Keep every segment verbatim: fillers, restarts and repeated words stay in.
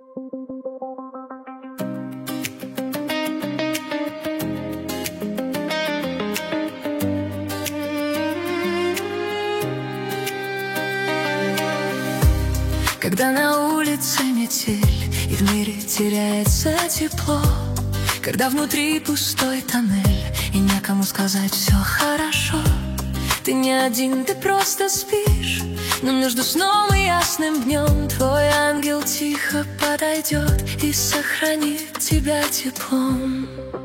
Когда на улице метель и в мире теряется тепло, когда внутри пустой тоннель и некому сказать все хорошо. Ты не один, ты просто спишь, но между сном и ясным днем твой ангел тихо подойдет и сохранит тебя теплом.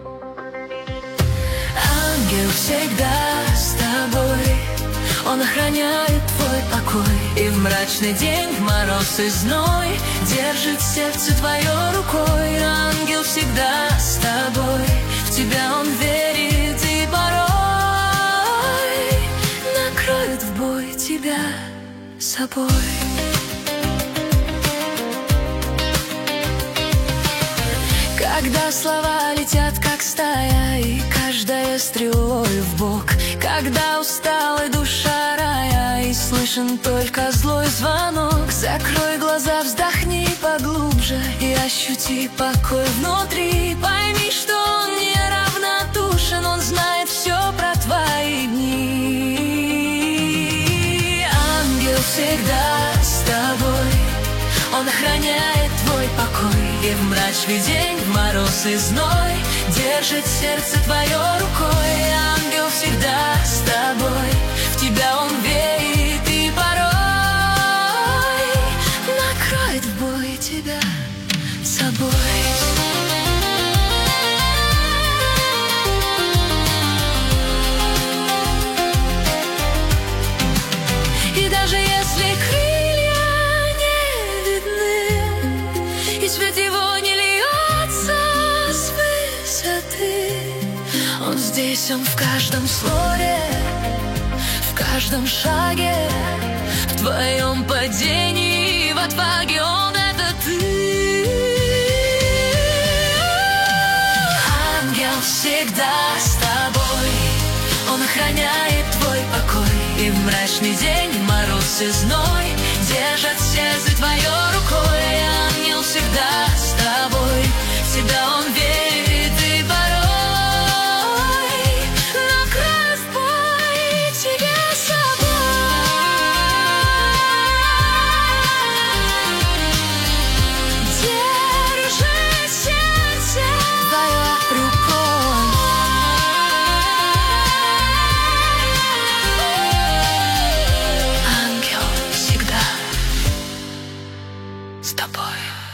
Ангел всегда с тобой, он охраняет твой покой, и в мрачный день, в мороз и зной держит сердце твое рукой. Ангел всегда с тобой, в тебя он верит и порой накроет в бой тебя собой. Когда слова летят как стая, и каждая стрелой в бок, когда усталая душа рая, и слышен только злой звонок, закрой глаза, вздохни поглубже и ощути покой внутри. Пойми, что он не равнодушен, он знает все про твои дни. Ангел всегда с тобой, он охраняет твой покой, и в мрачный день, в мороз и зной держит сердце твое рукой. Ангел всегда с тобой, в тебя он верит и порой накроет в бой тебя собой. И даже если крылья не видны, и свет его не льется с высоты, он здесь, он в каждом слове, в каждом шаге, в твоем падении, в отваге он — это ты. Ангел всегда с тобой, он охраняет твой покой, и в мрачный день, мороз и зной держит сердце твое рукой. Ангел всегда с тобой, в тебя он верит и порой накроет в бой тебя собой. Держит сердце твое рукой. Ангел всегда с тобой.